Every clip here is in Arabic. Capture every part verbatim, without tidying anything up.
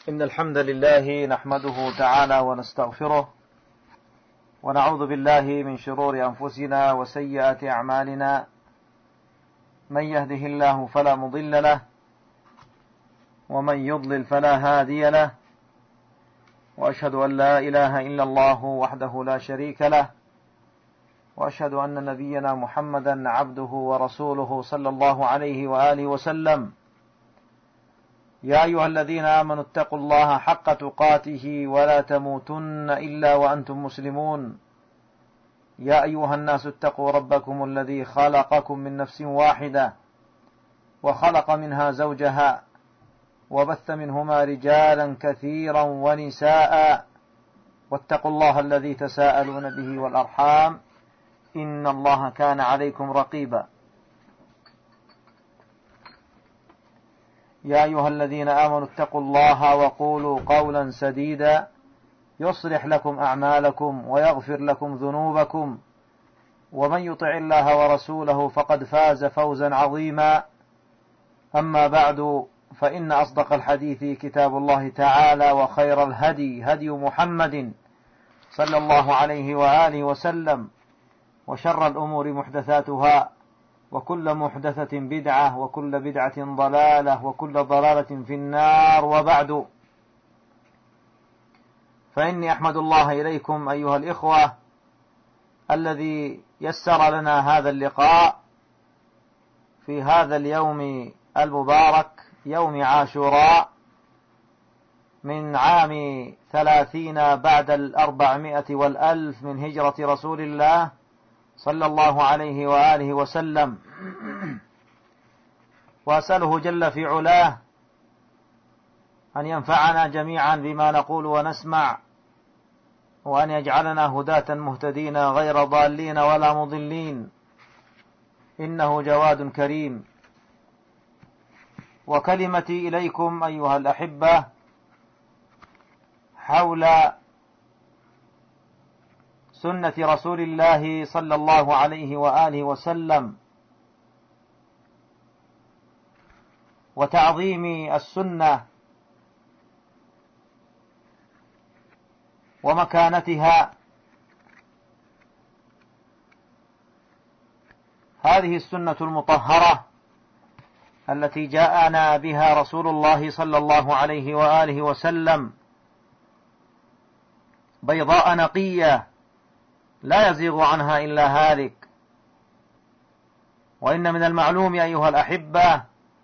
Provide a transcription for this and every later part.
إن الحمد لله نحمده تعالى ونستغفره ونعوذ بالله من شرور أنفسنا وسيئات أعمالنا. من يهده الله فلا مضل له ومن يضلل فلا هادي له، وأشهد أن لا إله إلا الله وحده لا شريك له، وأشهد أن نبينا محمدا عبده ورسوله صلى الله عليه وآله وسلم. يا أيها الذين آمنوا اتقوا الله حق تقاته ولا تموتن إلا وأنتم مسلمون. يا أيها الناس اتقوا ربكم الذي خلقكم من نفس واحدة وخلق منها زوجها وبث منهما رجالا كثيرا ونساء، واتقوا الله الذي تساءلون به والأرحام إن الله كان عليكم رقيبا. يا أيها الذين آمنوا اتقوا الله وقولوا قولا سديدا يصلح لكم أعمالكم ويغفر لكم ذنوبكم، ومن يطع الله ورسوله فقد فاز فوزا عظيما. أما بعد، فإن أصدق الحديث كتاب الله تعالى، وخير الهدي هدي محمد صلى الله عليه وآله وسلم، وشر الأمور محدثاتها، وكل محدثة بدعة، وكل بدعة ضلالة، وكل ضلالة في النار. وبعد، فإني أحمد الله إليكم أيها الإخوة الذي يسر لنا هذا اللقاء في هذا اليوم المبارك، يوم عاشوراء، من عام ثلاثين بعد الأربعمائة والألف من هجرة رسول الله صلى الله عليه وآله وسلم. وأسأله جل في علاه أن ينفعنا جميعا بما نقول ونسمع، وأن يجعلنا هداة مهتدين غير ضالين ولا مضلين، إنه جواد كريم. وكلمتي إليكم أيها الأحبة حول سنة رسول الله صلى الله عليه وآله وسلم، وتعظيم السنة ومكانتها. هذه السنة المطهرة التي جاءنا بها رسول الله صلى الله عليه وآله وسلم بيضاء نقية لا يزيغ عنها إلا هالك. وإن من المعلوم أيها الأحبة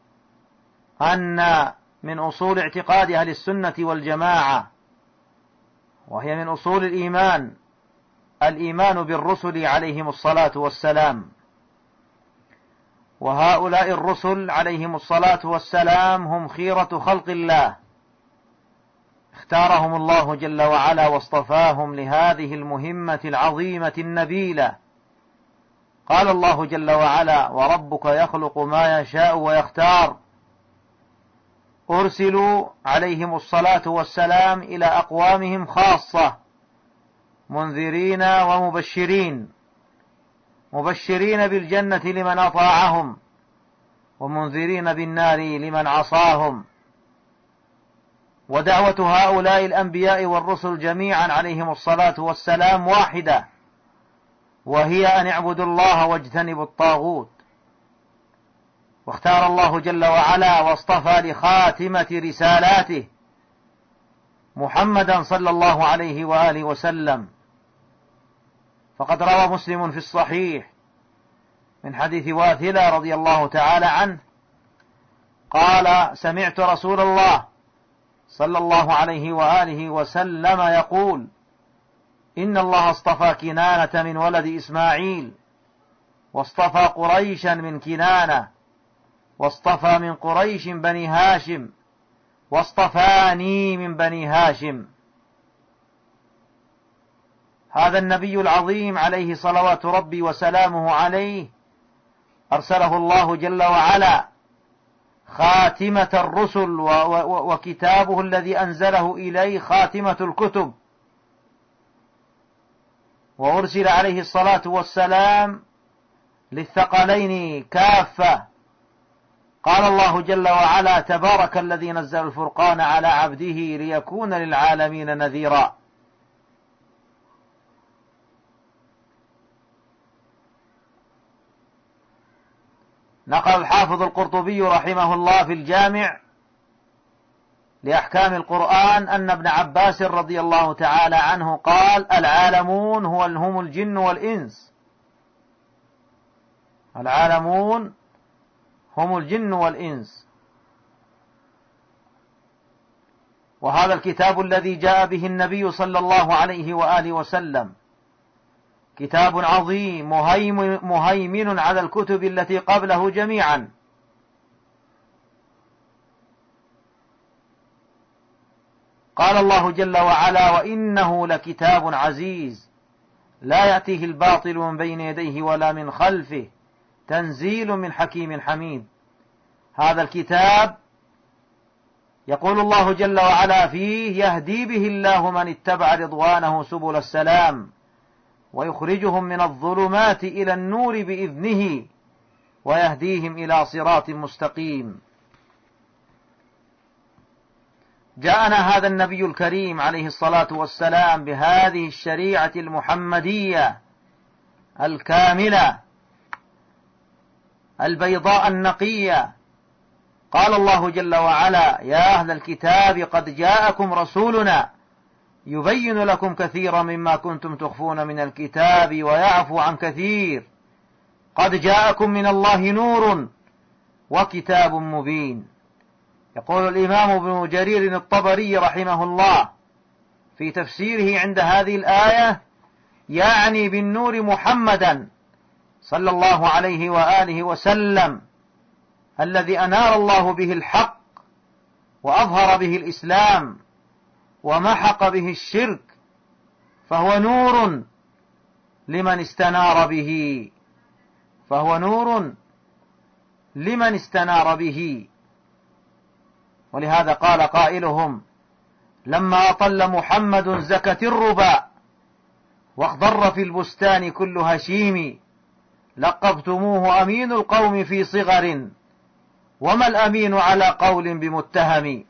أن من أصول اعتقاد أهل السنة والجماعة، وهي من أصول الإيمان، الإيمان بالرسل عليهم الصلاة والسلام. وهؤلاء الرسل عليهم الصلاة والسلام هم خيرة خلق الله، اختارهم الله جل وعلا واصطفاهم لهذه المهمة العظيمة النبيلة. قال الله جل وعلا: وربك يخلق ما يشاء ويختار. أرسلوا عليهم الصلاة والسلام إلى أقوامهم خاصة، منذرين ومبشرين، مبشرين بالجنة لمن أطاعهم، ومنذرين بالنار لمن عصاهم. ودعوة هؤلاء الأنبياء والرسل جميعا عليهم الصلاة والسلام واحدة، وهي أن اعبدوا الله واجتنبوا الطاغوت. واختار الله جل وعلا واصطفى لخاتمة رسالاته محمدا صلى الله عليه وآله وسلم. فقد روى مسلم في الصحيح من حديث واثلة رضي الله تعالى عنه قال: سمعت رسول الله صلى الله عليه وآله وسلم يقول: إن الله اصطفى كنانة من ولد إسماعيل، واصطفى قريشا من كنانة، واصطفى من قريش بني هاشم، واصطفاني من بني هاشم. هذا النبي العظيم عليه صلوات ربي وسلامه عليه أرسله الله جل وعلا خاتمة الرسل، وكتابه الذي أنزله إليه خاتمة الكتب. وأرسل عليه الصلاة والسلام للثقلين كافة، قال الله جل وعلا: تبارك الذي نزل الفرقان على عبده ليكون للعالمين نذيرا. نقل الحافظ القرطبي رحمه الله في الجامع لأحكام القرآن أن ابن عباس رضي الله تعالى عنه قال: العالمون هو هم الجن والإنس. العالمون هم الجن والإنس. وهذا الكتاب الذي جاء به النبي صلى الله عليه وآله وسلم كتاب عظيم مهيمن على الكتب التي قبله جميعا. قال الله جل وعلا: وإنه لكتاب عزيز لا يأتيه الباطل من بين يديه ولا من خلفه تنزيل من حكيم حميد. هذا الكتاب يقول الله جل وعلا فيه: يهدي به الله من اتبع رضوانه سبل السلام ويخرجهم من الظلمات إلى النور بإذنه ويهديهم إلى صراط مستقيم. جاءنا هذا النبي الكريم عليه الصلاة والسلام بهذه الشريعة المحمدية الكاملة البيضاء النقية. قال الله جل وعلا: يا أهل الكتاب قد جاءكم رسولنا يبين لكم كثيرا مما كنتم تخفون من الكتاب ويعفو عن كثير قد جاءكم من الله نور وكتاب مبين. يقول الإمام ابن جرير الطبري رحمه الله في تفسيره عند هذه الآية: يعني بالنور محمدا صلى الله عليه وآله وسلم الذي أنار الله به الحق وأظهر به الإسلام ومحق به الشرك، فهو نور لمن استنار به فهو نور لمن استنار به. ولهذا قال قائلهم: لما أطل محمد زكت الربا واخضر في البستان كل هشيم لقبتموه أمين القوم في صغر وما الأمين على قول بمتهم.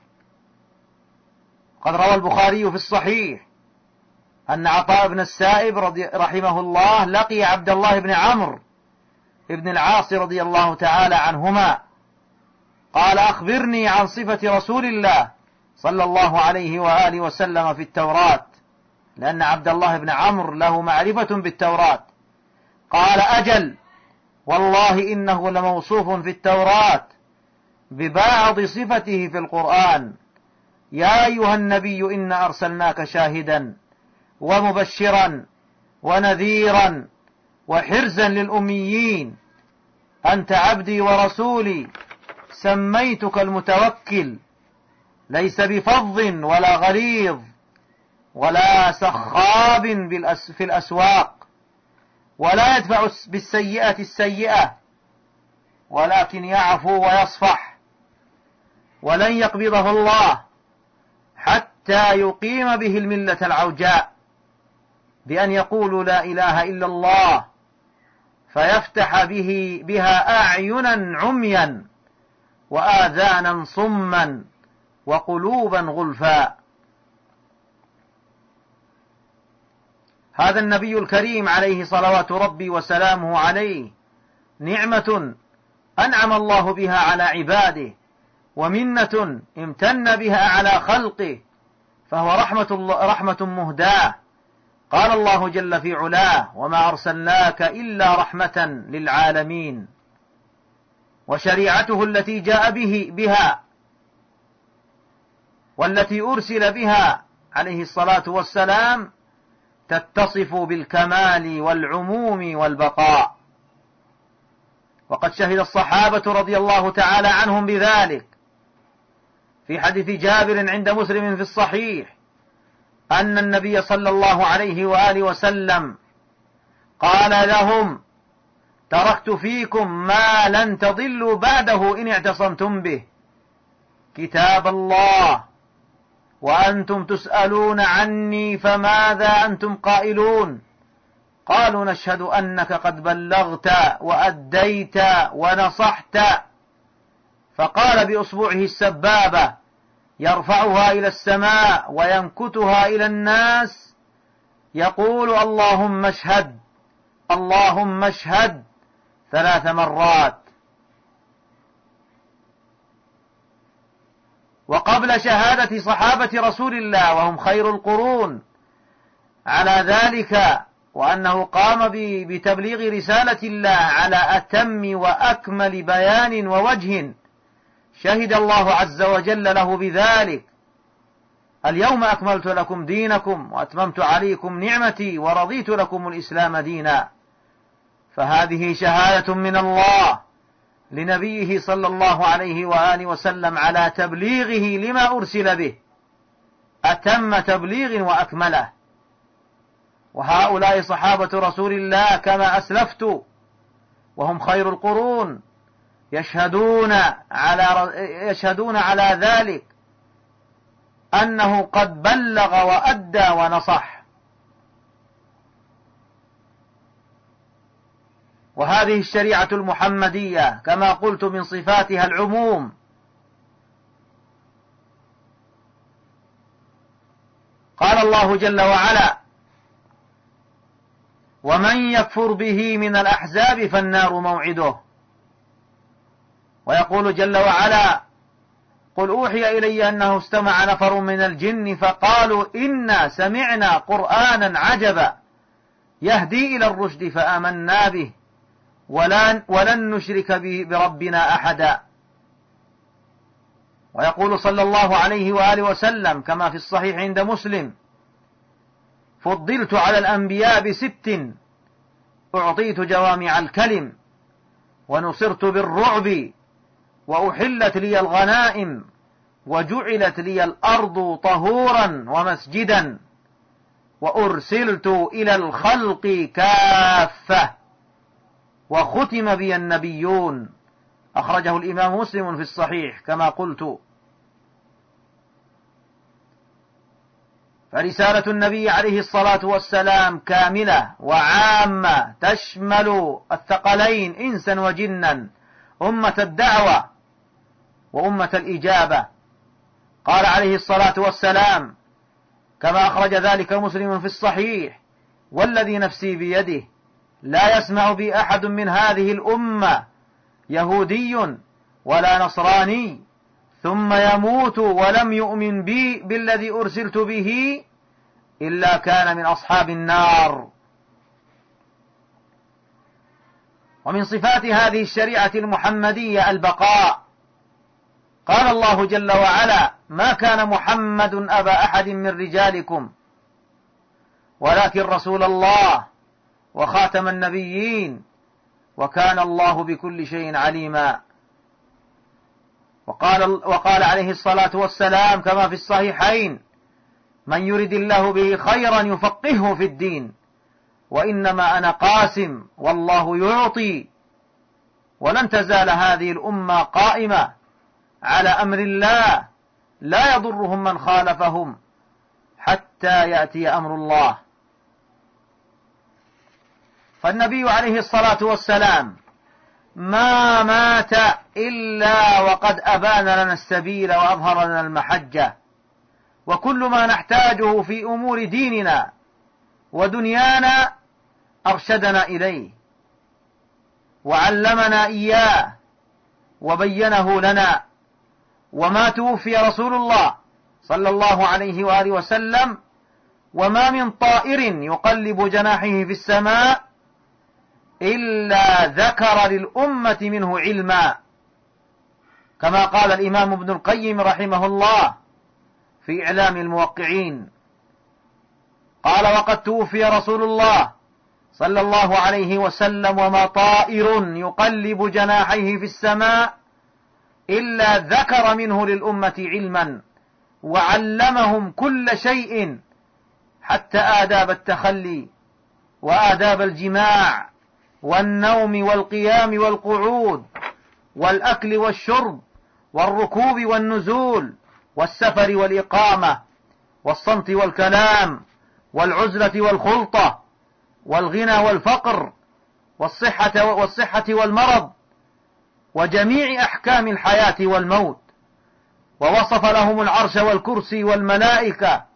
قد روى البخاري في الصحيح أن عطاء بن السائب رضي رحمه الله لقي عبد الله بن عمرو بن العاص رضي الله تعالى عنهما، قال: أخبرني عن صفة رسول الله صلى الله عليه وآله وسلم في التوراة، لأن عبد الله بن عمرو له معرفة بالتوراة. قال: أجل، والله إنه لموصوف في التوراة ببعض صفته في القرآن: يا أيها النبي إنا أرسلناك شاهدا ومبشرا ونذيرا وحرزا للأميين، أنت عبدي ورسولي سميتك المتوكل، ليس بفظ ولا غليظ ولا سخاب في الأسواق، ولا يدفع بالسيئة السيئة، ولكن يعفو ويصفح، ولن يقبضه الله حتى يقيم به الملة العوجاء بأن يقولوا لا إله إلا الله، فيفتح به بها أعينا عميا وآذانا صما وقلوبا غلفا. هذا النبي الكريم عليه صلوات ربي وسلامه عليه نعمة أنعم الله بها على عباده، ومنة امتن بها على خلقه، فهو رحمة, الله رحمة مهداة. قال الله جل في علاه: وما أرسلناك إلا رحمة للعالمين. وشريعته التي جاء به بها والتي أرسل بها عليه الصلاة والسلام تتصف بالكمال والعموم والبقاء. وقد شهد الصحابة رضي الله تعالى عنهم بذلك في حديث جابر عند مسلم في الصحيح أن النبي صلى الله عليه وآله وسلم قال لهم: تركت فيكم ما لن تضلوا بعده إن اعتصمتم به، كتاب الله، وأنتم تسألون عني فماذا أنتم قائلون؟ قالوا: نشهد أنك قد بلغت وأديت ونصحت. فقال بأصبعه السبابة يرفعها إلى السماء وينكتها إلى الناس يقول اللهم اشهد اللهم اشهد ثلاث مرات. وقبل شهادة صحابة رسول الله وهم خير القرون على ذلك، وأنه قام بتبليغ رسالة الله على أتم وأكمل بيان ووجه، شهد الله عز وجل له بذلك: اليوم أكملت لكم دينكم وأتممت عليكم نعمتي ورضيت لكم الإسلام دينا. فهذه شهادة من الله لنبيه صلى الله عليه وآله وسلم على تبليغه لما أرسل به، أتم تبليغ وأكمله. وهؤلاء صحابة رسول الله كما أسلفت وهم خير القرون يشهدون على يشهدون على ذلك أنه قد بلغ وأدى ونصح. وهذه الشريعة المحمدية كما قلت من صفاتها العموم، قال الله جل وعلا: ومن يكفر به من الأحزاب فالنار موعده. ويقول جل وعلا: قل أوحي إلي أنه استمع نفر من الجن فقالوا إنا سمعنا قرآنا عجبا يهدي إلى الرشد فآمنا به ولن, ولن نشرك به بربنا أحدا. ويقول صلى الله عليه وآله وسلم كما في الصحيح عند مسلم: فضلت على الأنبياء بست، أعطيت جوامع الكلم، ونصرت بالرعب، وأحلت لي الغنائم، وجعلت لي الأرض طهورا ومسجدا، وأرسلت إلى الخلق كافة، وختم بي النبيون. أخرجه الإمام مسلم في الصحيح كما قلت. فرسالة النبي عليه الصلاة والسلام كاملة وعامة، تشمل الثقلين إنسا وجنا، أمة الدعوة وأمة الإجابة. قال عليه الصلاة والسلام كما أخرج ذلك مسلم في الصحيح: والذي نفسي بيده لا يسمع بي أحد من هذه الأمة يهودي ولا نصراني ثم يموت ولم يؤمن بي بالذي أرسلت به إلا كان من أصحاب النار. ومن صفات هذه الشريعة المحمدية البقاء. قال الله جل وعلا: ما كان محمد أبا أحد من رجالكم ولكن رسول الله وخاتم النبيين وكان الله بكل شيء عليما. وقال, وقال عليه الصلاة والسلام كما في الصحيحين: من يرد الله به خيرا يفقهه في الدين، وإنما أنا قاسم والله يعطي. ولن تزال هذه الأمة قائمة على أمر الله لا يضرهم من خالفهم حتى يأتي أمر الله. فالنبي عليه الصلاة والسلام ما مات إلا وقد أبان لنا السبيل وأظهر لنا المحجة، وكل ما نحتاجه في أمور ديننا ودنيانا أرشدنا إليه وعلمنا إياه وبينه لنا. وما توفي رسول الله صلى الله عليه وآله وسلم وما من طائر يقلب جناحه في السماء إلا ذكر للأمة منه علما، كما قال الإمام ابن القيم رحمه الله في إعلام الموقعين. قال: وقد توفي رسول الله صلى الله عليه وسلم وما طائر يقلب جناحيه في السماء إلا ذكر منه للأمة علما وعلمهم كل شيء حتى آداب التخلي وآداب الجماع والنوم والقيام والقعود والأكل والشرب والركوب والنزول والسفر والإقامة والصمت والكلام والعزلة والخلطة والغنى والفقر والصحة والصحة والمرض وجميع أحكام الحياة والموت، ووصف لهم العرش والكرسي والملائكة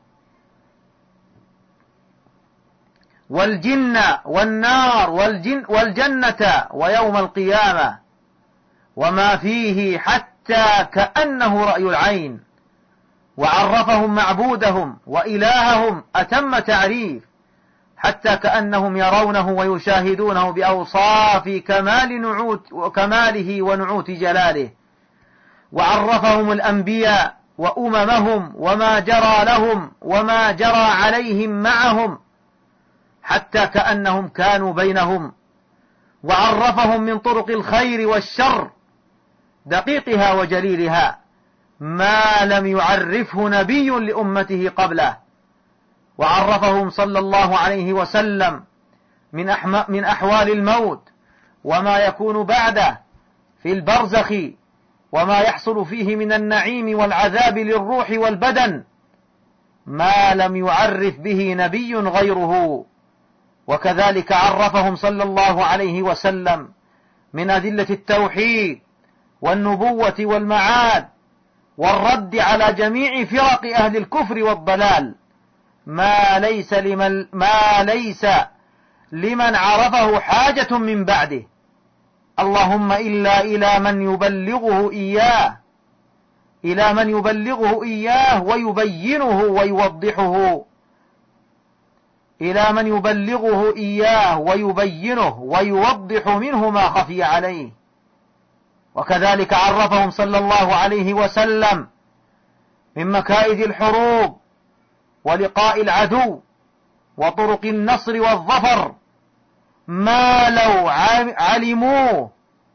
والجن والنار والجن والجنة ويوم القيامة وما فيه حتى كأنه رأي العين، وعرفهم معبودهم وإلههم أتم تعريف حتى كأنهم يرونه ويشاهدونه بأوصاف كمال نعوت وكماله ونعوت جلاله، وعرفهم الأنبياء وأممهم وما جرى لهم وما جرى عليهم معهم حتى كأنهم كانوا بينهم، وعرفهم من طرق الخير والشر دقيقها وجليلها ما لم يعرفه نبي لأمته قبله، وعرفهم صلى الله عليه وسلم من, من أحوال الموت وما يكون بعده في البرزخ وما يحصل فيه من النعيم والعذاب للروح والبدن ما لم يعرف به نبي غيره. وكذلك عرفهم صلى الله عليه وسلم من أدلة التوحيد والنبوة والمعاد والرد على جميع فرق أهل الكفر والضلال ما ليس لمن, ما ليس لمن عرفه حاجة من بعده، اللهم إلا إلى من يبلغه إياه إلى من يبلغه إياه ويبينه ويوضحه إلى من يبلغه إياه ويبينه ويوضح منه ما خفي عليه. وكذلك عرفهم صلى الله عليه وسلم من مكائد الحروب ولقاء العدو وطرق النصر والظفر ما لو علموه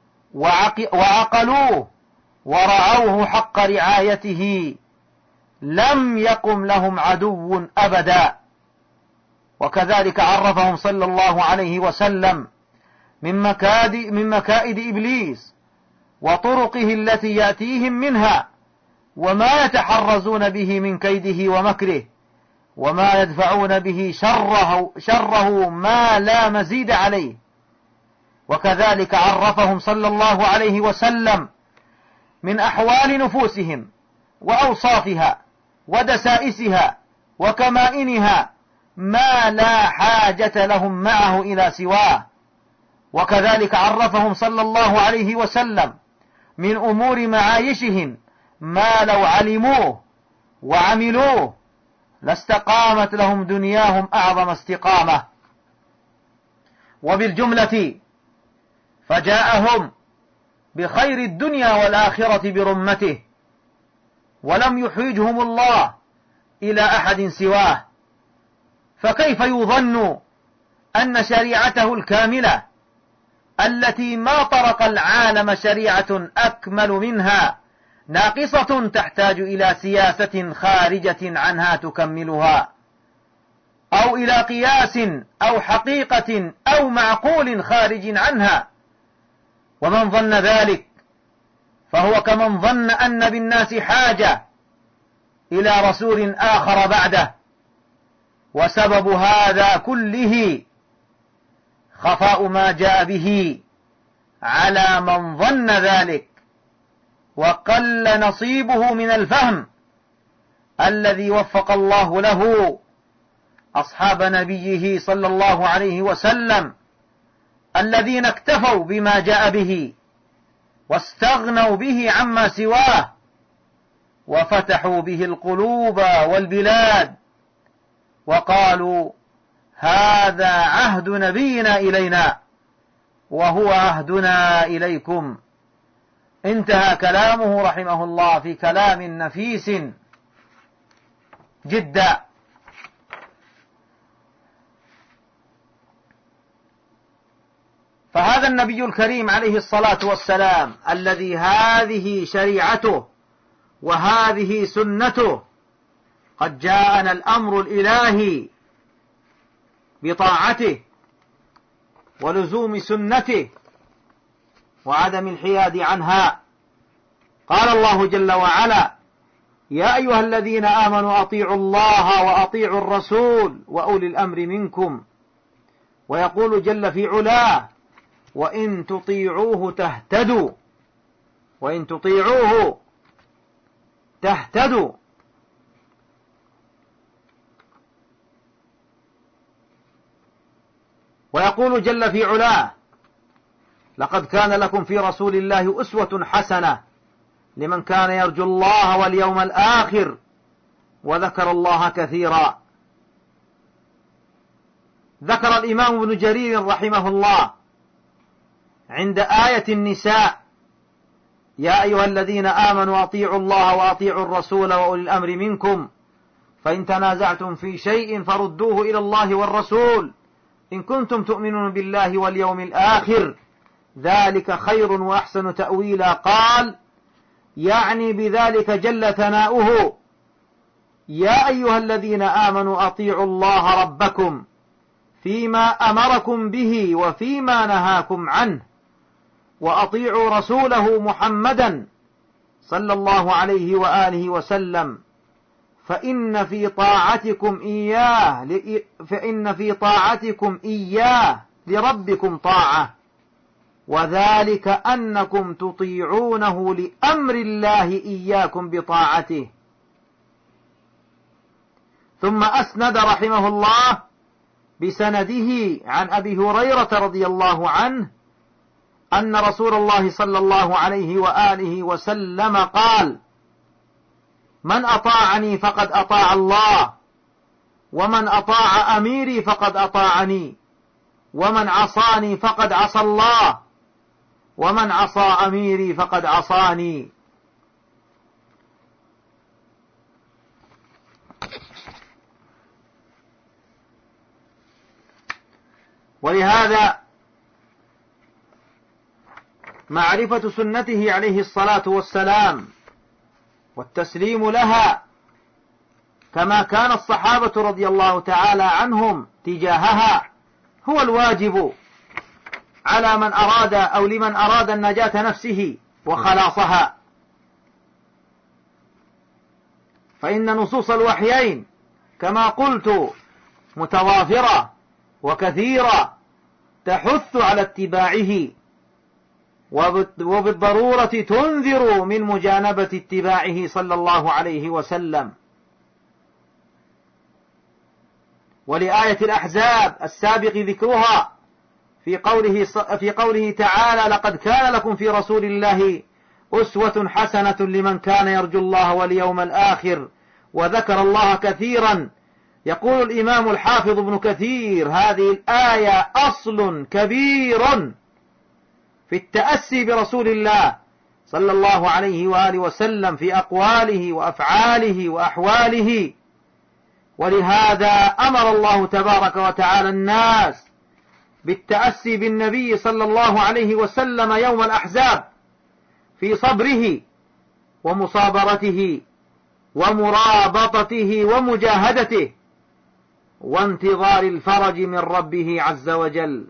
وعقلوه ورعوه حق رعايته لم يقم لهم عدو أبدا. وكذلك عرفهم صلى الله عليه وسلم من مكائد, من مكائد إبليس وطرقه التي يأتيهم منها وما يتحرزون به من كيده ومكره وما يدفعون به شره, شره ما لا مزيد عليه. وكذلك عرفهم صلى الله عليه وسلم من أحوال نفوسهم وأوصافها ودسائسها وكمائنها ما لا حاجة لهم معه إلى سواه. وكذلك عرفهم صلى الله عليه وسلم من أمور معايشهم ما لو علموه وعملوه لاستقامت لهم دنياهم أعظم استقامة. وبالجملة فجاءهم بخير الدنيا والآخرة برمته ولم يحوجهم الله إلى أحد سواه، فكيف يظن أن شريعته الكاملة التي ما طرق العالم شريعة أكمل منها ناقصة تحتاج إلى سياسة خارجة عنها تكملها، أو إلى قياس أو حقيقة أو معقول خارج عنها؟ ومن ظن ذلك فهو كمن ظن أن بالناس حاجة إلى رسول آخر بعده، وسبب هذا كله خفاء ما جاء به على من ظن ذلك، وقل نصيبه من الفهم الذي وفق الله له أصحاب نبيه صلى الله عليه وسلم الذين اكتفوا بما جاء به واستغنوا به عما سواه وفتحوا به القلوب والبلاد وقالوا هذا عهد نبينا إلينا وهو عهدنا إليكم. انتهى كلامه رحمه الله في كلام نفيس جدا. فهذا النبي الكريم عليه الصلاة والسلام الذي هذه شريعته وهذه سنته قد جاءنا الأمر الإلهي بطاعته ولزوم سنته وعدم الحياد عنها. قال الله جل وعلا يا أيها الذين آمنوا أطيعوا الله وأطيعوا الرسول وأولي الأمر منكم. ويقول جل في علاه وإن تطيعوه تهتدوا وإن تطيعوه تهتدوا. ويقول جل في علاه: لقد كان لكم في رسول الله أسوة حسنة لمن كان يرجو الله واليوم الآخر وذكر الله كثيرا. ذكر الإمام ابن جرير رحمه الله عند آية النساء: يا أيها الذين آمنوا أطيعوا الله وأطيعوا الرسول وأولي الأمر منكم فإن تنازعتم في شيء فردوه إلى الله والرسول إن كنتم تؤمنون بالله واليوم الآخر ذلك خير وأحسن تأويلا. قال يعني بذلك جل ثناؤه: يا أيها الذين آمنوا أطيعوا الله ربكم فيما أمركم به وفيما نهاكم عنه وأطيعوا رسوله محمدا صلى الله عليه وآله وسلم فإن في طاعتكم إياه فإن في طاعتكم إياه لربكم طاعة وذلك أنكم تطيعونه لأمر الله إياكم بطاعته. ثم أسند رحمه الله بسنده عن أبي هريرة رضي الله عنه أن رسول الله صلى الله عليه وآله وسلم قال: من أطاعني فقد أطاع الله ومن أطاع أميري فقد أطاعني ومن عصاني فقد عصى الله ومن عصى أميري فقد عصاني. ولهذا معرفة سنته عليه الصلاة والسلام والتسليم لها كما كان الصحابة رضي الله تعالى عنهم تجاهها هو الواجب على من أراد أو لمن أراد النجاة نفسه وخلاصها. فإن نصوص الوحيين كما قلت متوافرة وكثيرة تحث على اتباعه وبالضرورة تنذر من مجانبة اتباعه صلى الله عليه وسلم. ولآية الأحزاب السابق ذكرها في قوله, في قوله تعالى: لقد كان لكم في رسول الله أسوة حسنة لمن كان يرجو الله واليوم الآخر وذكر الله كثيرا. يقول الإمام الحافظ ابن كثير: هذه الآية أصل كبير في التأسي برسول الله صلى الله عليه وآله وسلم في أقواله وأفعاله وأحواله. ولهذا أمر الله تبارك وتعالى الناس بالتأسي بالنبي صلى الله عليه وسلم يوم الأحزاب في صبره ومصابرته ومرابطته ومجاهدته وانتظار الفرج من ربه عز وجل.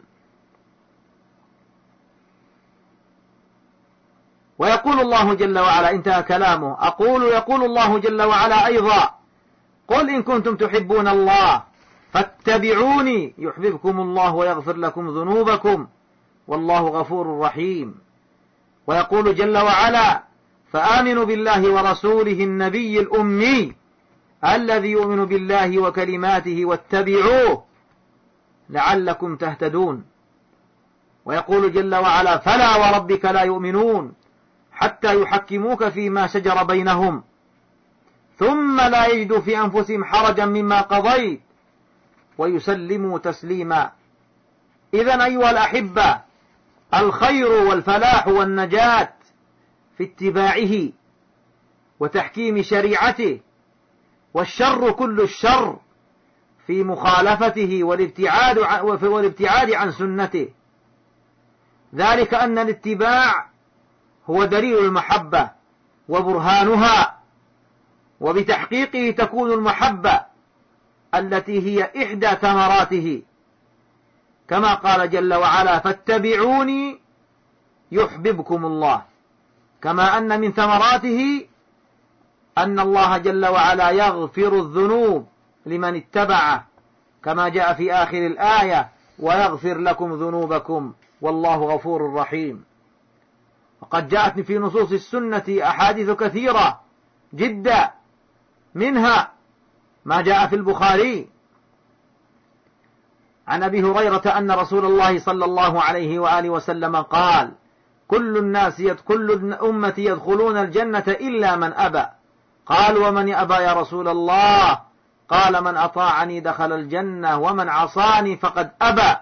ويقول الله جل وعلا، انتهى كلامه، أقول يقول الله جل وعلا أيضا: قل إن كنتم تحبون الله فاتبعوني يحببكم الله ويغفر لكم ذنوبكم والله غفور رحيم. ويقول جل وعلا: فآمنوا بالله ورسوله النبي الأمي الذي يؤمن بالله وكلماته واتبعوه لعلكم تهتدون. ويقول جل وعلا: فلا وربك لا يؤمنون حتى يحكموك فيما شجر بينهم ثم لا يجدوا في أنفسهم حرجا مما قضيت ويسلموا تسليما. إذن أيها الأحبة، الخير والفلاح والنجاة في اتباعه وتحكيم شريعته، والشر كل الشر في مخالفته والابتعاد عن, والابتعاد عن سنته. ذلك أن الاتباع هو دليل المحبة وبرهانها، وبتحقيقه تكون المحبة التي هي إحدى ثمراته، كما قال جل وعلا: فاتبعوني يحببكم الله. كما أن من ثمراته أن الله جل وعلا يغفر الذنوب لمن اتبعه، كما جاء في آخر الآية: ويغفر لكم ذنوبكم والله غفور رحيم. وقد جاءت في نصوص السنة أحاديث كثيرة جدا، منها ما جاء في البخاري عن أبي هريرة أن رسول الله صلى الله عليه وآله وسلم قال: كل الناس كل أمتي يدخلون الجنة إلا من أبى. قال: ومن أبى يا رسول الله؟ قال: من أطاعني دخل الجنة ومن عصاني فقد أبى.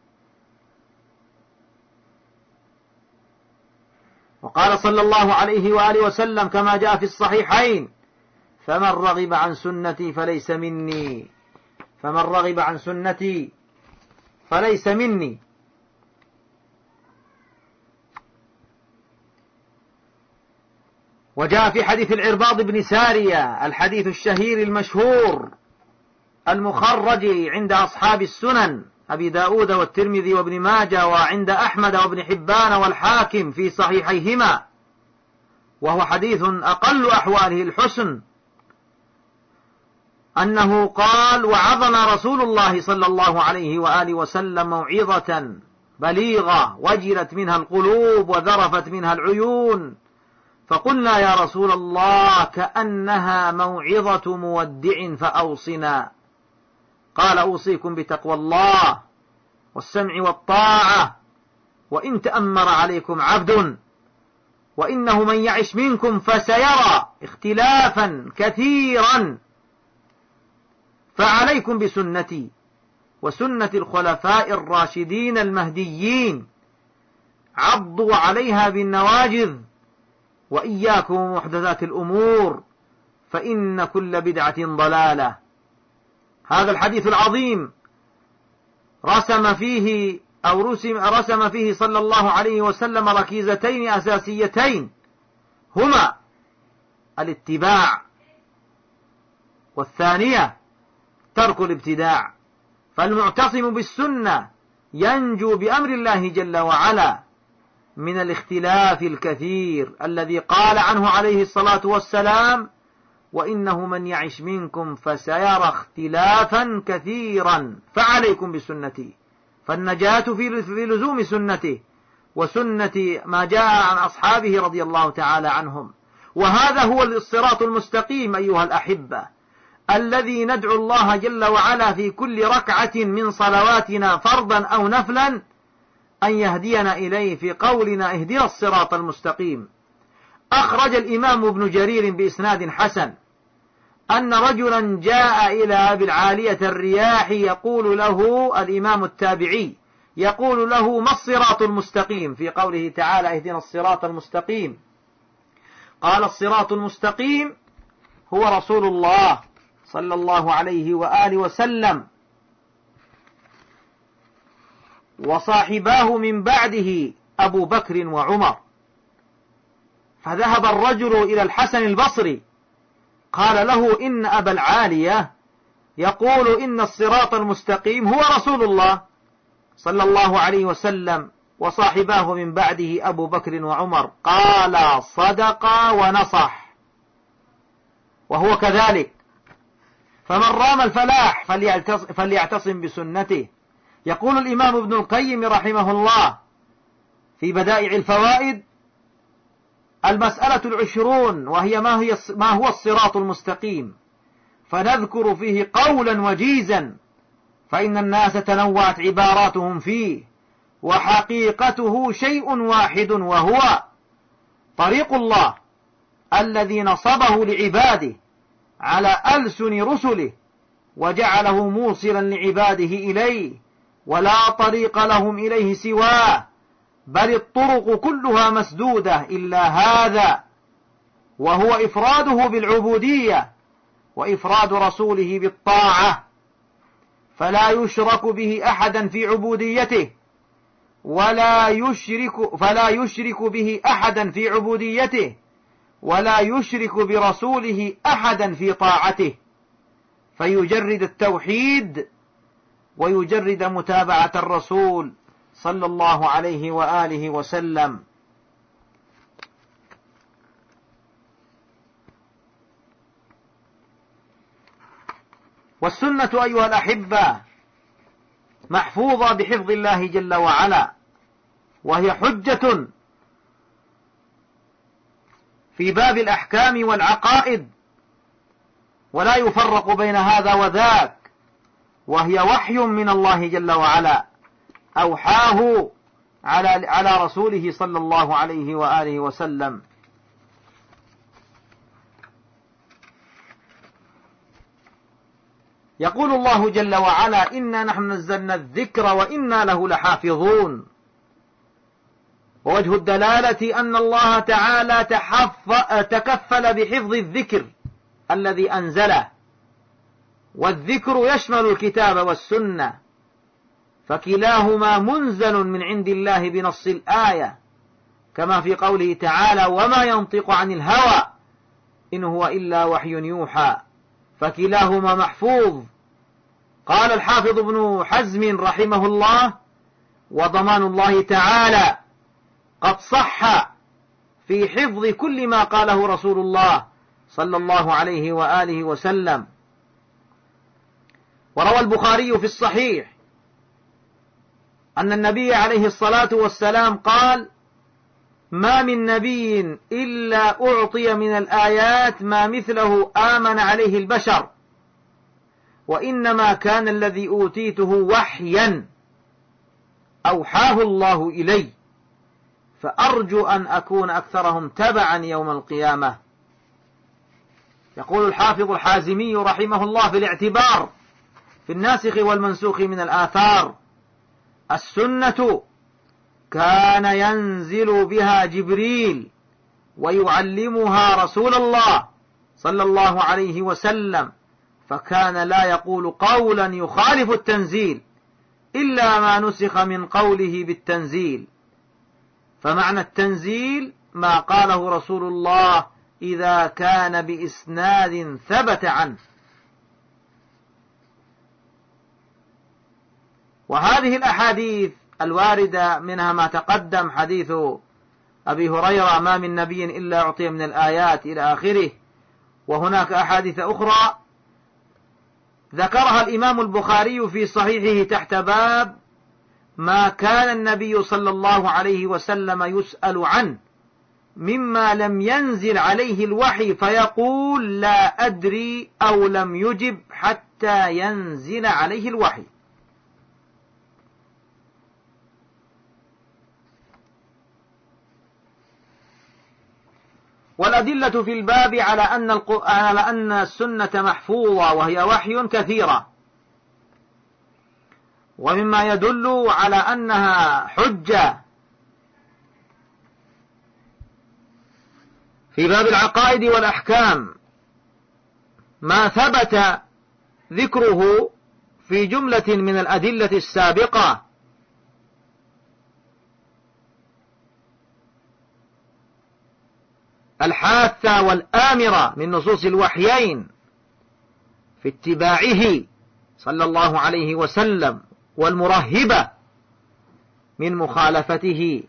وقال صلى الله عليه وآله وسلم كما جاء في الصحيحين: فمن رغب عن سنتي فليس مني فمن رغب عن سنتي فليس مني. وجاء في حديث العرباض بن سارية الحديث الشهير المشهور المخرج عند أصحاب السنن أبي داود والترمذي وابن ماجه، وعند أحمد وابن حبان والحاكم في صحيحيهما، وهو حديث أقل أحواله الحسن، أنه قال: وعظنا رسول الله صلى الله عليه وآله وسلم موعظة بليغة وجلت منها القلوب وذرفت منها العيون، فقلنا: يا رسول الله كأنها موعظة مودع فأوصنا. قال: أوصيكم بتقوى الله والسمع والطاعة، وإن تأمر عليكم عبد، وإنه من يعش منكم فسيرى اختلافا كثيرا، فعليكم بسنتي وسنة الخلفاء الراشدين المهديين، عضوا عليها بالنواجذ، وإياكم محدثات الأمور، فإن كل بدعة ضلالة. هذا الحديث العظيم رسم فيه أو رسم, رسم فيه صلى الله عليه وسلم ركيزتين أساسيتين، هما الاتباع، والثانية ترك الابتداع. فالمعتصم بالسنة ينجو بأمر الله جل وعلا من الاختلاف الكثير الذي قال عنه عليه الصلاة والسلام: وإنه من يعش منكم فسيرى اختلافا كثيرا فعليكم بسنتي. فالنجاة في لزوم سنته وسنة ما جاء عن أصحابه رضي الله تعالى عنهم. وهذا هو الصراط المستقيم أيها الأحبة، الذي ندعو الله جل وعلا في كل ركعة من صلواتنا فرضا أو نفلا أن يهدينا إليه في قولنا: اهدنا الصراط المستقيم. أخرج الإمام ابن جرير بإسناد حسن أن رجلا جاء إلى أبي العالية الرياح يقول له الإمام التابعي يقول له: ما الصراط المستقيم؟ في قوله تعالى: اهدنا الصراط المستقيم. قال: الصراط المستقيم هو رسول الله صلى الله عليه وآله وسلم وصاحباه من بعده أبو بكر وعمر. فذهب الرجل إلى الحسن البصري قال له: إن أبا العالية يقول إن الصراط المستقيم هو رسول الله صلى الله عليه وسلم وصاحباه من بعده أبو بكر وعمر. قال: صدق ونصح، وهو كذلك. فمن رام الفلاح فليعتصم بسنته. يقول الإمام ابن القيم رحمه الله في بدائع الفوائد: المسألة العشرون، وهي ما, هي ما هو الصراط المستقيم، فنذكر فيه قولا وجيزا، فإن الناس تنوعت عباراتهم فيه، وحقيقته شيء واحد، وهو طريق الله الذي نصبه لعباده على ألسن رسله وجعله موصلا لعباده إليه، ولا طريق لهم إليه سواه، بل الطرق كلها مسدودة إلا هذا، وهو إفراده بالعبودية وإفراد رسوله بالطاعة، فلا يشرك به أحدا في عبوديته ولا يشرك فلا يشرك به أحدا في عبوديته ولا يشرك برسوله أحدا في طاعته، فيجرد التوحيد ويجرد متابعة الرسول صلى الله عليه وآله وسلم. والسنة أيها الأحبة محفوظة بحفظ الله جل وعلا، وهي حجة في باب الأحكام والعقائد، ولا يفرق بين هذا وذاك، وهي وحي من الله جل وعلا أوحاه على على رسوله صلى الله عليه وآله وسلم. يقول الله جل وعلا: إنا نحن نزلنا الذكر وإنا له لحافظون. ووجه الدلالة أن الله تعالى تكفل بحفظ الذكر الذي أنزله، والذكر يشمل الكتاب والسنة، فكلاهما منزل من عند الله بنص الآية، كما في قوله تعالى: وما ينطق عن الهوى إن هو إلا وحي يوحى، فكلاهما محفوظ. قال الحافظ ابن حزم رحمه الله: وضمان الله تعالى قد صح في حفظ كل ما قاله رسول الله صلى الله عليه وآله وسلم. وروى البخاري في الصحيح أن النبي عليه الصلاة والسلام قال: ما من نبي إلا أعطي من الآيات ما مثله آمن عليه البشر، وإنما كان الذي أوتيته وحيا أوحاه الله إلي، فأرجو أن أكون أكثرهم تبعا يوم القيامة. يقول الحافظ الحازمي رحمه الله في الاعتبار في الناسخ والمنسوخ من الآثار: السنة كان ينزل بها جبريل ويعلمها رسول الله صلى الله عليه وسلم، فكان لا يقول قولا يخالف التنزيل إلا ما نسخ من قوله بالتنزيل. فمعنى التنزيل ما قاله رسول الله إذا كان بإسناد ثبت عنه. وهذه الأحاديث الواردة منها ما تقدم، حديث أبي هريرة: ما من نبي إلا أعطي من الآيات إلى آخره. وهناك أحاديث أخرى ذكرها الإمام البخاري في صحيحه تحت باب ما كان النبي صلى الله عليه وسلم يسأل عنه مما لم ينزل عليه الوحي فيقول لا أدري أو لم يجب حتى ينزل عليه الوحي. والأدلة في الباب على أن على أن السنة محفوظة وهي وحي كثيرة، ومما يدل على أنها حجة في باب العقائد والأحكام ما ثبت ذكره في جملة من الأدلة السابقة، الحاثة والآمرة من نصوص الوحيين في اتباعه صلى الله عليه وسلم، والمرهبة من مخالفته.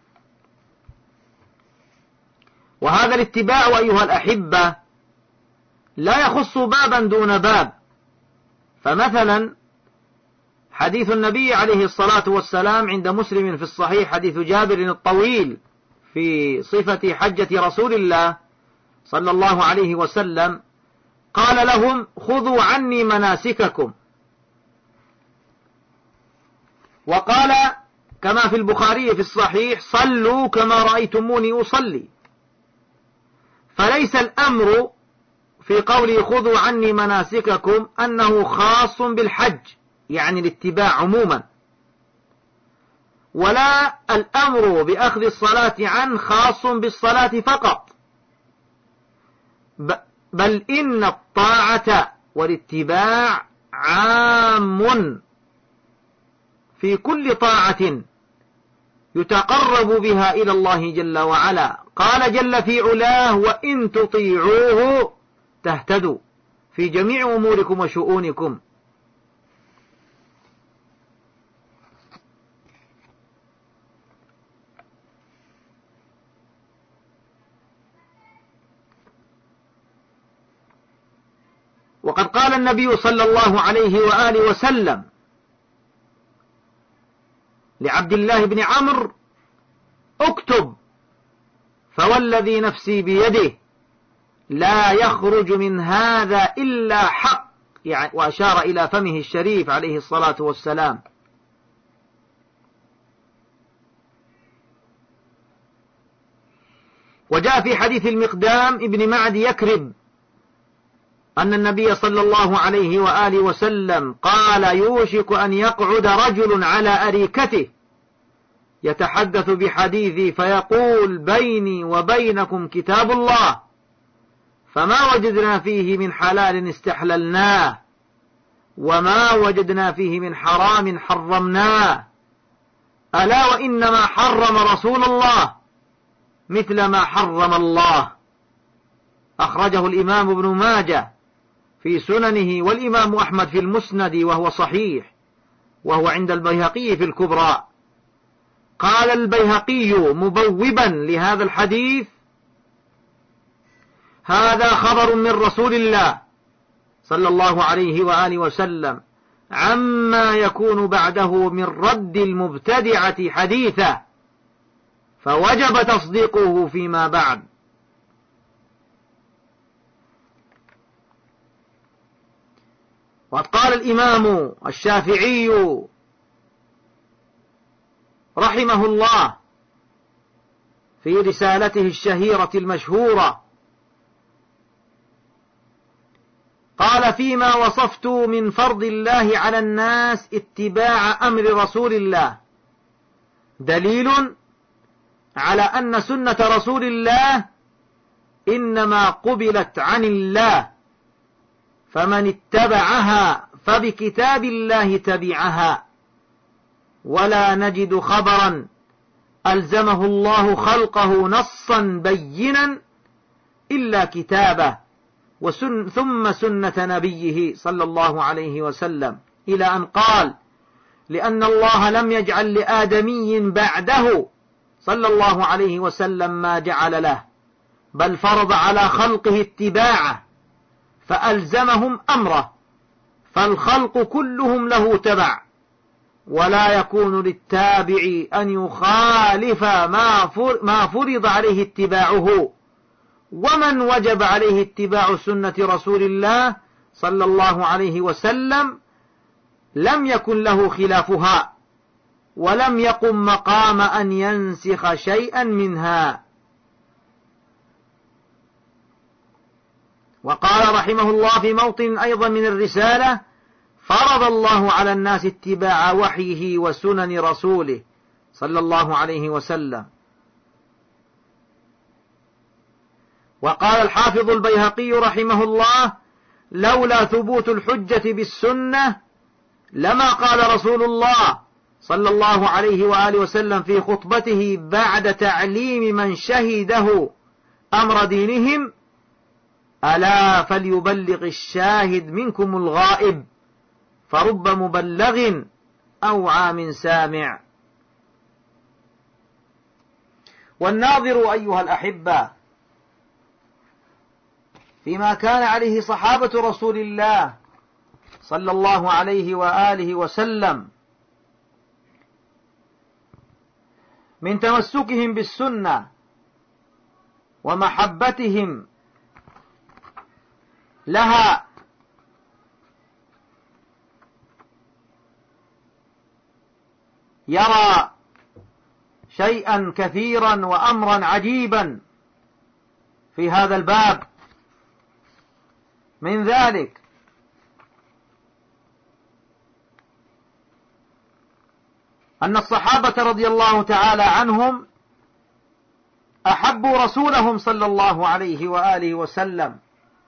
وهذا الاتباع أيها الأحبة لا يخص بابا دون باب. فمثلا حديث النبي عليه الصلاة والسلام عند مسلم في الصحيح، حديث جابر الطويل في صفة حجة رسول الله صلى الله عليه وسلم، قال لهم: خذوا عني مناسككم. وقال كما في البخاري في الصحيح: صلوا كما رأيتموني أصلي. فليس الأمر في قوله خذوا عني مناسككم أنه خاص بالحج، يعني الاتباع عموما، ولا الأمر بأخذ الصلاة عنه خاص بالصلاة فقط، بل إن الطاعة والاتباع عام في كل طاعة يتقرب بها إلى الله جل وعلا. قال جل في علاه: وإن تطيعوه تهتدوا في جميع أموركم وشؤونكم. وقد قال النبي صلى الله عليه وآله وسلم لعبد الله بن عمرو: اكتب، فوالذي نفسي بيده لا يخرج من هذا إلا حق، يعني وأشار إلى فمه الشريف عليه الصلاة والسلام. وجاء في حديث المقدام ابن معد يكرب أن النبي صلى الله عليه وآله وسلم قال: يوشك أن يقعد رجل على أريكته يتحدث بحديثي فيقول: بيني وبينكم كتاب الله، فما وجدنا فيه من حلال استحللناه، وما وجدنا فيه من حرام حرمناه، ألا وإنما حرم رسول الله مثل ما حرم الله. أخرجه الإمام ابن ماجه في سننه، والإمام أحمد في المسند وهو صحيح، وهو عند البيهقي في الكبرى. قال البيهقي مبوبا لهذا الحديث: هذا خبر من رسول الله صلى الله عليه وآله وسلم عما يكون بعده من رد المبتدعة حديثا، فوجب تصديقه فيما بعد. وقد قال الإمام الشافعي رحمه الله في رسالته الشهيرة المشهورة، قال: فيما وصفت من فرض الله على الناس اتباع أمر رسول الله دليل على أن سنة رسول الله إنما قبلت عن الله، فمن اتبعها فبكتاب الله تبعها، ولا نجد خبرا ألزمه الله خلقه نصا بينا إلا كتابه وسن ثم سنة نبيه صلى الله عليه وسلم، إلى أن قال: لأن الله لم يجعل لآدمي بعده صلى الله عليه وسلم ما جعل له، بل فرض على خلقه اتباعه فألزمهم أمره، فالخلق كلهم له تبع، ولا يكون للتابع أن يخالف ما فرض عليه اتباعه. ومن وجب عليه اتباع سنة رسول الله صلى الله عليه وسلم لم يكن له خلافها، ولم يقم مقام أن ينسخ شيئا منها. وقال رحمه الله في موطن أيضا من الرسالة: فرض الله على الناس اتباع وحيه وسنن رسوله صلى الله عليه وسلم. وقال الحافظ البيهقي رحمه الله: لولا ثبوت الحجة بالسنة لما قال رسول الله صلى الله عليه وآله وسلم في خطبته بعد تعليم من شهده أمر دينهم: ألا فليبلغ الشاهد منكم الغائب، فرب مبلغ أوعى من سامع. والناظر أيها الأحبة فيما كان عليه صحابة رسول الله صلى الله عليه وآله وسلم من تمسكهم بالسنة ومحبتهم لها، يرى شيئا كثيرا وأمرا عجيبا في هذا الباب. من ذلك أن الصحابة رضي الله تعالى عنهم أحبوا رسولهم صلى الله عليه وآله وسلم،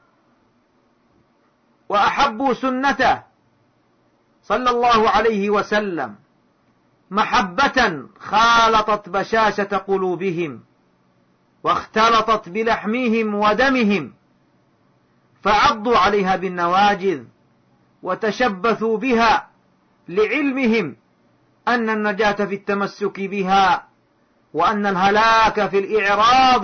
وأحبوا سنته صلى الله عليه وسلم محبة خالطت بشاشة قلوبهم واختلطت بلحمهم ودمهم، فعضوا عليها بالنواجذ وتشبثوا بها، لعلمهم أن النجاة في التمسك بها، وأن الهلاك في الإعراض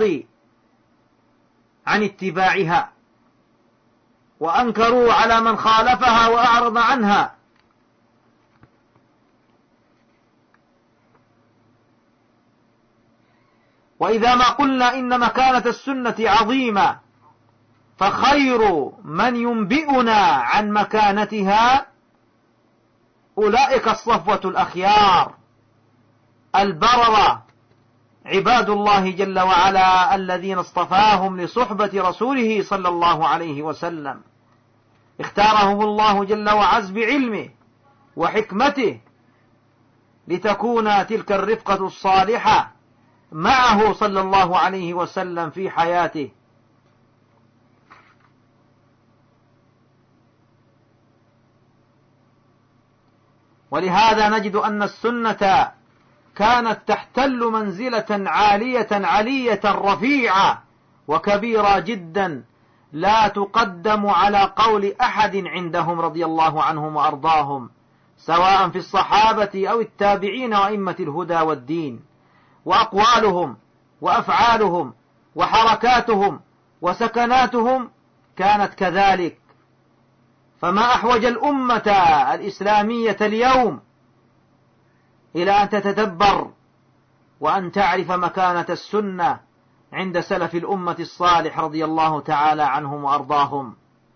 عن اتباعها. وأنكروا على من خالفها وأعرض عنها. وإذا ما قلنا إن مكانة السنة عظيمة فخير من ينبئنا عن مكانتها أولئك الصفوة الأخيار البررة عباد الله جل وعلا الذين اصطفاهم لصحبة رسوله صلى الله عليه وسلم، اختارهم الله جل وعز بعلمه وحكمته لتكون تلك الرفقة الصالحة معه صلى الله عليه وسلم في حياته. ولهذا نجد أن السنة كانت تحتل منزلة عالية علية رفيعة وكبيرة جدا لا تقدم على قول أحد عندهم رضي الله عنهم وأرضاهم، سواء في الصحابة أو التابعين وأئمة الهدى والدين، وأقوالهم وأفعالهم وحركاتهم وسكناتهم كانت كذلك. فما أحوج الأمة الإسلامية اليوم إلى أن تتدبر وأن تعرف مكانة السنة عند سلف الأمة الصالح رضي الله تعالى عنهم وأرضاهم.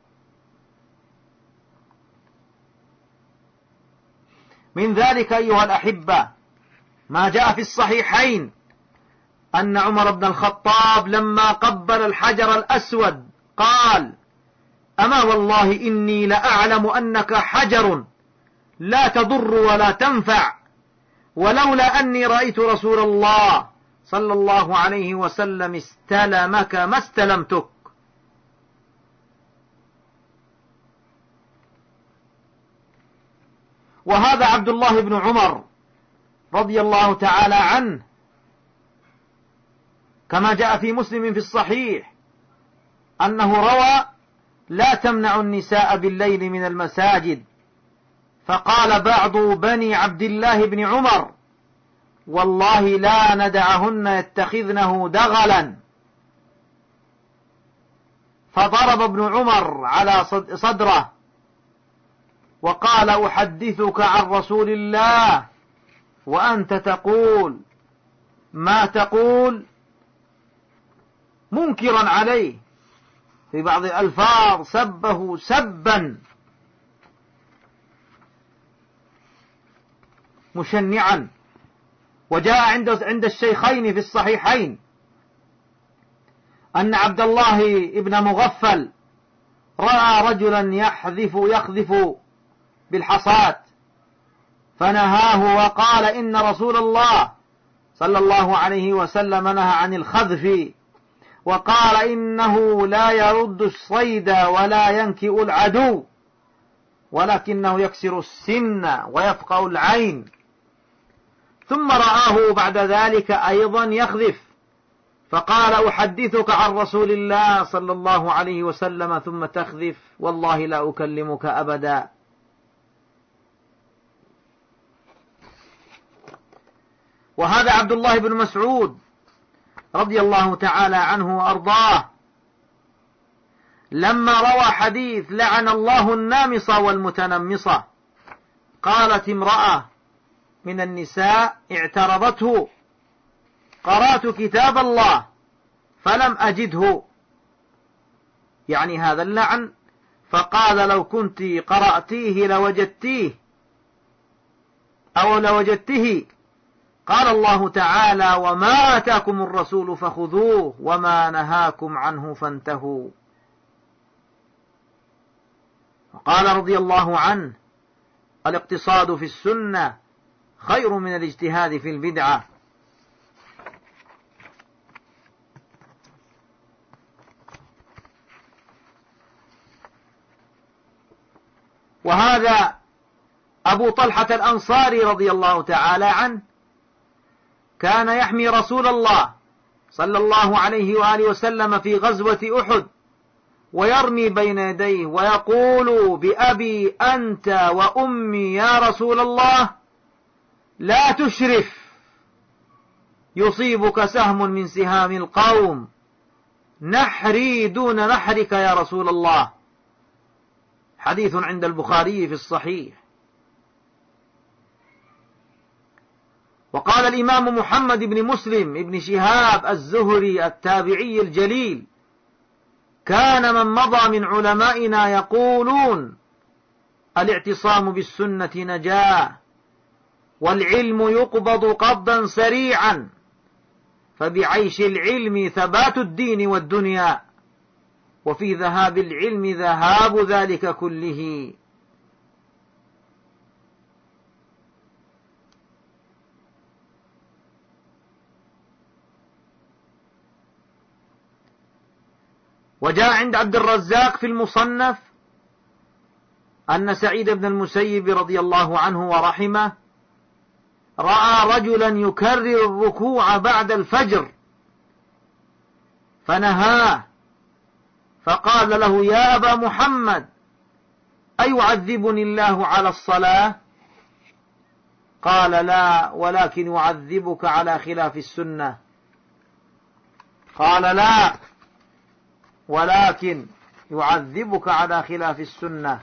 من ذلك أيها الأحبة ما جاء في الصحيحين أن عمر بن الخطاب لما قبل الحجر الأسود قال: أما والله إني لأعلم أنك حجر لا تضر ولا تنفع، ولولا أني رأيت رسول الله صلى الله عليه وسلم استلمك ما استلمتك. وهذا عبد الله بن عمر رضي الله تعالى عنه كما جاء في مسلم في الصحيح أنه روى: لا تمنع النساء بالليل من المساجد، فقال بعض بني عبد الله بن عمر: والله لا ندعهن يتخذنه دغلا. فضرب ابن عمر على صدره وقال: أحدثك عن رسول الله وأنت تقول ما تقول، منكرا عليه في بعض الألفاظ سبه سبا مشنعا. وجاء عند عند الشيخين في الصحيحين أن عبد الله ابن مغفل رأى رجلا يحذف يخذف بالحصاة فنهاه وقال: إن رسول الله صلى الله عليه وسلم نهى عن الخذف، وقال: إنه لا يرد الصيد ولا ينكئ العدو ولكنه يكسر السن ويفقأ العين. ثم رآه بعد ذلك أيضا يخذف فقال: أحدثك عن رسول الله صلى الله عليه وسلم ثم تخذف، والله لا أكلمك أبدا. وهذا عبد الله بن مسعود رضي الله تعالى عنه وأرضاه لما روى حديث لعن الله النامصة والمتنمصة، قالت امرأة من النساء اعترضته: قرأت كتاب الله فلم أجده، يعني هذا اللعن، فقال: لو كنت قرأتيه لوجدتيه أو لوجدته. قال الله تعالى: وما آتاكم الرسول فخذوه وما نهاكم عنه فانتهوا. وقال رضي الله عنه: الاقتصاد في السنة خير من الاجتهاد في البدعة. وهذا أبو طلحة الأنصاري رضي الله تعالى عنه كان يحمي رسول الله صلى الله عليه وآله وسلم في غزوة أحد ويرمي بين يديه ويقول: بأبي أنت وأمي يا رسول الله لا تشرف، يصيبك سهم من سهام القوم، نحري دون نحرك يا رسول الله. حديث عند البخاري في الصحيح. وقال الإمام محمد بن مسلم بن شهاب الزهري التابعي الجليل: كان من مضى من علمائنا يقولون: الاعتصام بالسنة نجاة، والعلم يقبض قبضا سريعا، فبعيش العلم ثبات الدين والدنيا، وفي ذهاب العلم ذهاب ذلك كله. وجاء عند عبد الرزاق في المصنف أن سعيد بن المسيب رضي الله عنه ورحمه رأى رجلا يكرر الركوع بعد الفجر فنهاه، فقال له: يا أبا محمد، أيعذبني الله على الصلاة؟ قال: لا، ولكن يعذبك على خلاف السنة. قال: لا، ولكن يعذبك على خلاف السنة.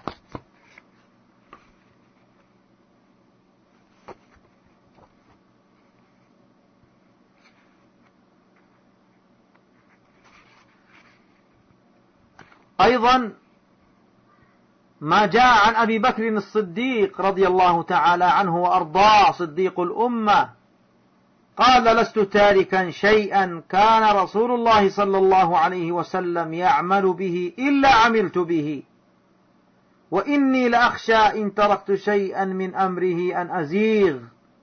أيضا ما جاء عن أبي بكر الصديق رضي الله تعالى عنه وأرضاه صديق الأمة قال: لست تاركا شيئا كان رسول الله صلى الله عليه وسلم يعمل به إلا عملت به، وإني لأخشى إن تركت شيئا من أمره أن أزيغ.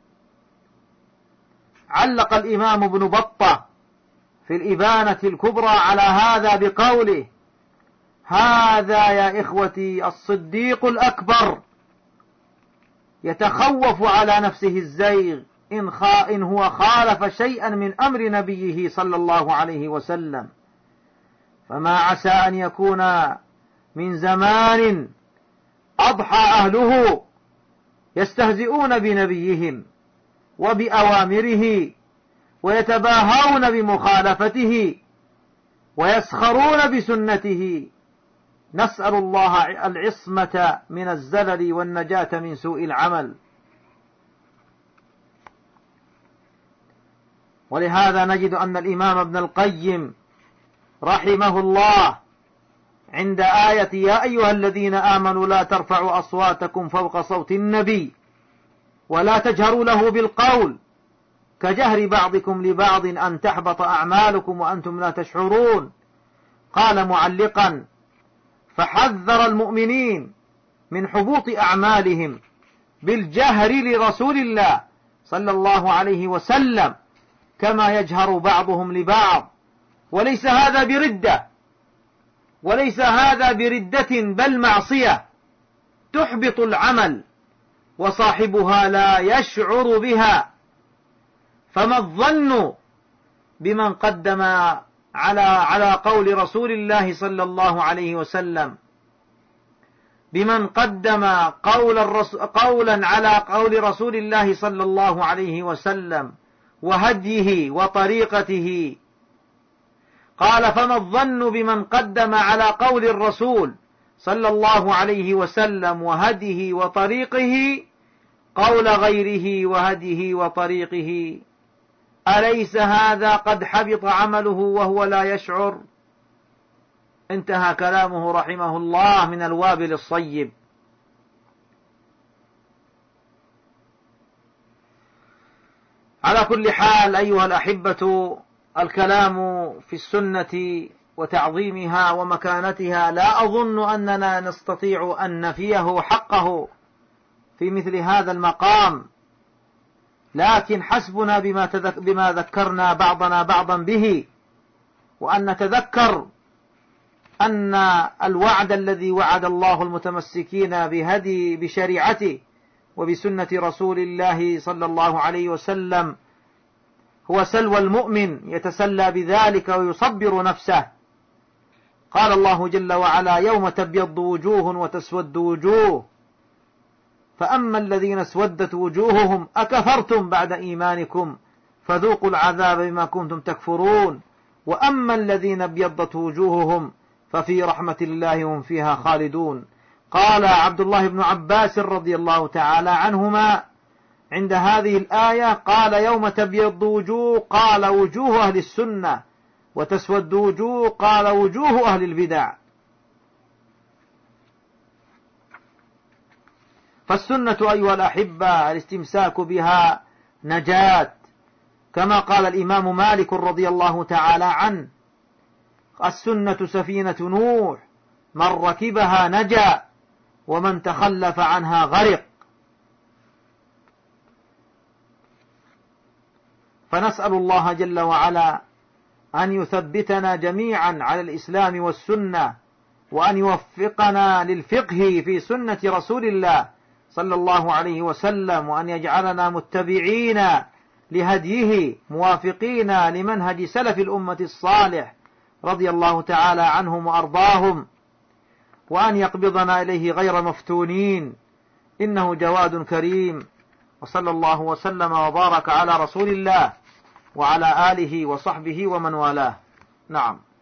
علق الإمام ابن بطة في الإبانة الكبرى على هذا بقوله: هذا يا إخوتي الصديق الأكبر يتخوف على نفسه الزيغ إن, خا إن هو خالف شيئا من أمر نبيه صلى الله عليه وسلم، فما عسى أن يكون من زمان أضحى أهله يستهزئون بنبيهم وبأوامره ويتباهون بمخالفته ويسخرون بسنته. نسأل الله العصمة من الزلل والنجاة من سوء العمل. ولهذا نجد أن الإمام ابن القيم رحمه الله عند آية يا أيها الذين آمنوا لا ترفعوا أصواتكم فوق صوت النبي ولا تجهروا له بالقول كجهر بعضكم لبعض أن تحبط أعمالكم وأنتم لا تشعرون، قال معلقا: فحذر المؤمنين من حبوط أعمالهم بالجهر لرسول الله صلى الله عليه وسلم كما يجهر بعضهم لبعض، وليس هذا بردة وليس هذا بردة بل معصية تحبط العمل وصاحبها لا يشعر بها. فما الظن بمن قدم على على قول رسول الله صلى الله عليه وسلم بمن قدم قول الرس قولا على قول رسول الله صلى الله عليه وسلم وهديه وطريقته. قال: فما الظن بمن قدم على قول الرسول صلى الله عليه وسلم وهديه وطريقه قول غيره وهديه وطريقه؟ أليس هذا قد حبط عمله وهو لا يشعر؟ انتهى كلامه رحمه الله من الوابل الصيب. على كل حال أيها الأحبة، الكلام في السنة وتعظيمها ومكانتها لا أظن أننا نستطيع أن نفيه حقه في مثل هذا المقام، لكن حسبنا بما, تذك بما ذكرنا بعضنا بعضا به، وأن نتذكر أن الوعد الذي وعد الله المتمسكين بهدي بشريعته وبسنة رسول الله صلى الله عليه وسلم هو سلوى المؤمن يتسلى بذلك ويصبر نفسه. قال الله جل وعلا: يوم تبيض وجوه وتسود وجوه، فأما الذين اسودت وجوههم أكفرتم بعد إيمانكم فذوقوا العذاب بما كنتم تكفرون، وأما الذين ابيضت وجوههم ففي رحمة الله هم فيها خالدون. قال عبد الله بن عباس رضي الله تعالى عنهما: عند هذه الآية قال يوم تبيض وجوه قال وجوه أهل السنة، وتسود وجوه قال وجوه أهل البدع. فالسنة أيها الأحبة الاستمساك بها نجاة، كما قال الإمام مالك رضي الله تعالى عنه: السنة سفينة نوح، من ركبها نجا ومن تخلف عنها غرق. فنسأل الله جل وعلا أن يثبتنا جميعا على الإسلام والسنة، وأن يوفقنا للفقه في سنة رسول الله صلى الله عليه وسلم، وأن يجعلنا متبعين لهديه موافقين لمنهج سلف الأمة الصالح رضي الله تعالى عنهم وأرضاهم، وأن يقبضنا إليه غير مفتونين، إنه جواد كريم. وصلى الله وسلم وبارك على رسول الله وعلى آله وصحبه ومن والاه. نعم.